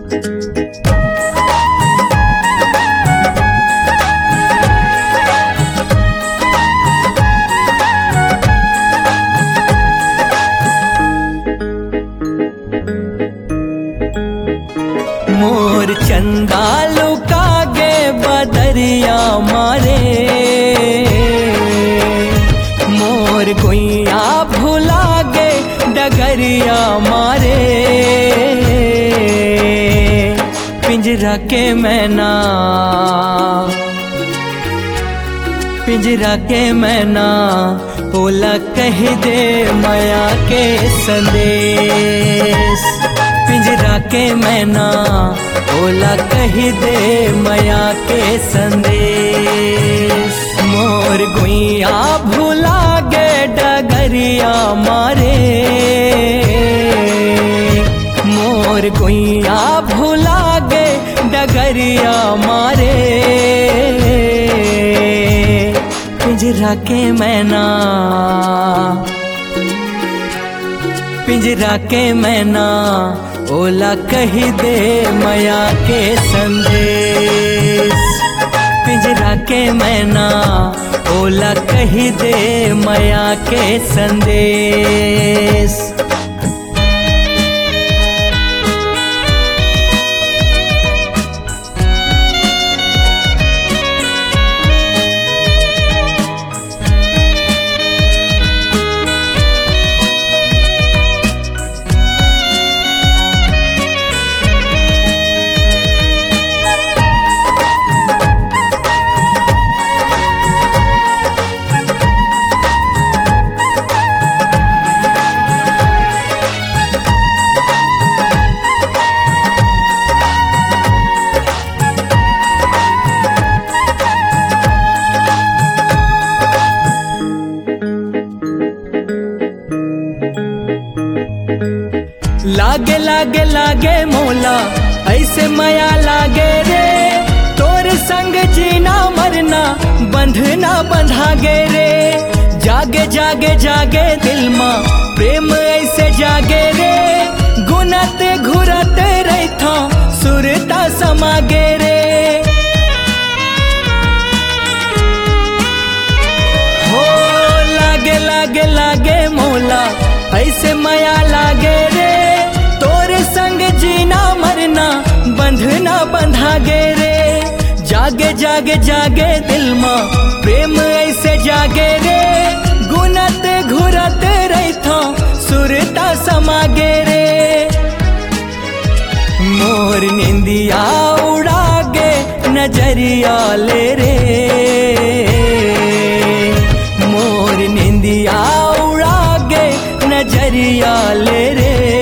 मोर चंदा लुकागे बदरिया मारे, मोर गुइया भुलागे डगरिया मारे। पिंजरा के मैना, पिंजरा के मैना ओला कह दे माया के संदेश। पिंजरा के मैना ओला कह दे माया के संदेश। मोर गुइया भुला गे डगरिया मारे, मोर गुइया भुला गे डगरिया मारे। पिंजरा के मैना, पिंजरा के मैना ओला कह दे माया के संदेश। पिंजरा के मैना ओला कह दे माया के संदेश। लागे लागे लागे मोला ऐसे माया लागे रे, तोर संग जीना मरना बंधना बंधागे रे। जागे जागे जागे दिल मां प्रेम ऐसे जागे रे, गुनत घुरत रहता सुरता समागे रे। हो लागे लागे लागे मोला ऐसे माया लागे रे, संग जीना मरना बंधना बंधागे रे। जागे जागे जागे दिल मां प्रेम ऐसे जागे रे, गुनत घुरत रहता सुरता समागे रे। मोर निंदिया उड़ागे नजरिया ले रे, मोर निंदिया उड़ागे नजरिया ले रे।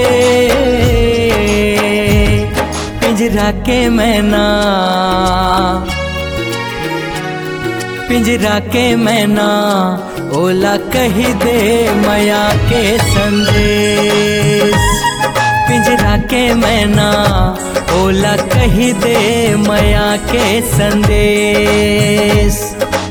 पिंजरा के मैना, पिंजरा के मैना ओला कह दे माया के संदेश। पिंजरा के मैना ओला कह दे माया के संदेश।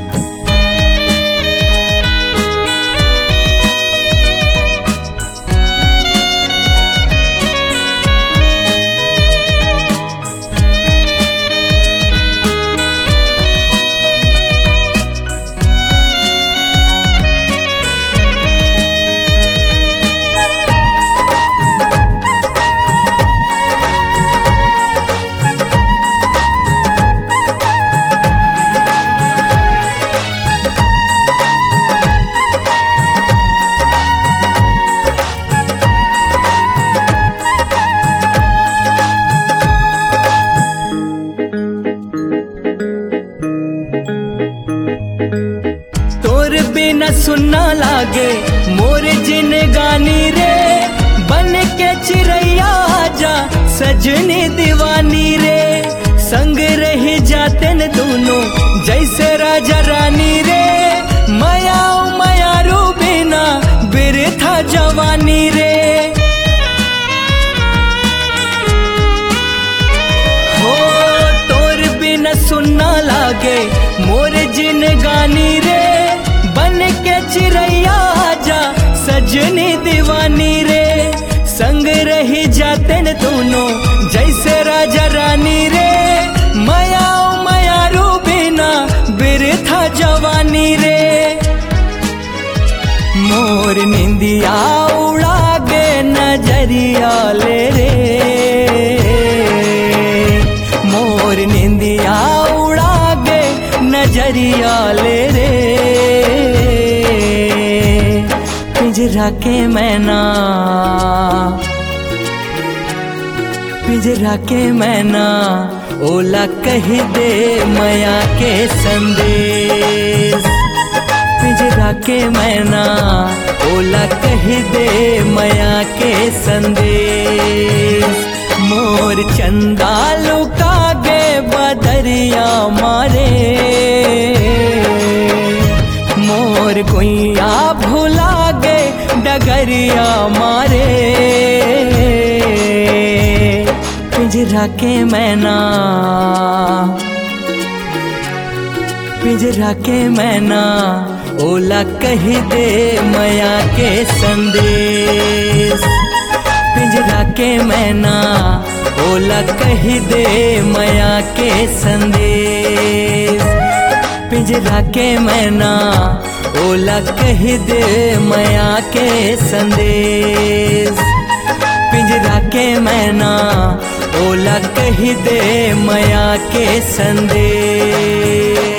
बिना सुनना लागे मोर जिन गानी रे, बन के चिड़ैया आजा सजनी दीवानी रे। संग रही जाते न दोनों जैसे राजा रानी रे, माया मायारू बिना बिरथा जवानी रे। हो तोर बिना सुनना लागे मोर जिन गानी रे, बन के चिड़ैया आजा सजनी दीवानी रे। संग रही जाते न दोनों जैसे राजा निंदिया उड़ा गे नजरिया ले रे, मोर निंदिया उड़ा गे नजरिया ले रे। पिंजरा के मैना, पिंजरा के मैना ओला कह दे माया के संदेश। पिंजरा के मैना ओला कह दे माया के संदेश। मोर चंदा लुका गे बदरिया मारे, मोर गुइया भुला गे डगरिया मारे। पिंजरा के मैना, पिंजरा के मैना ओला कह दे माया के संदेश। पिंजरा के मैना ओला कह दे माया के संदेश। पिंजरा के मैना ओला कह दे माया के संदेश। पिंजरा के मैना ओला कह दे माया के संदेश।